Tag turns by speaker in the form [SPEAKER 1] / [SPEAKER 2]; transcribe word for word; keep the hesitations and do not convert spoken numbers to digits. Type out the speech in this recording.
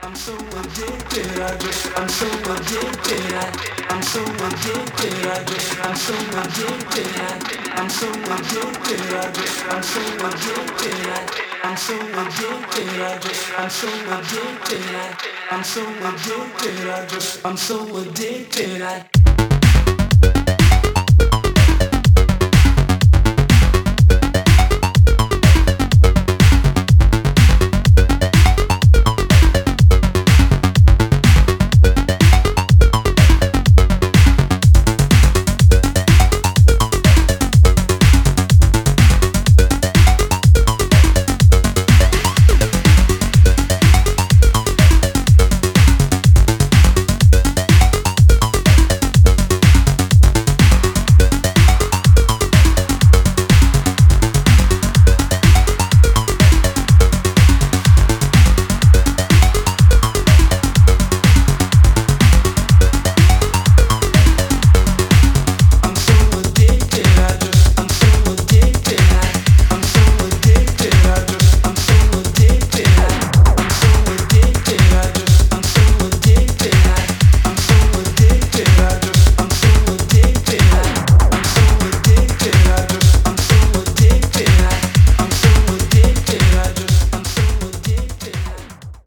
[SPEAKER 1] so addicted, I just, I'm so addicted, I, I'm so addicted, I just, I'm so addicted, I, I'm so addicted, I just, I'm so addicted, I, I'm so addicted, I just, I'm so addicted, I, I'm so addicted, I just, I'm so addicted, I.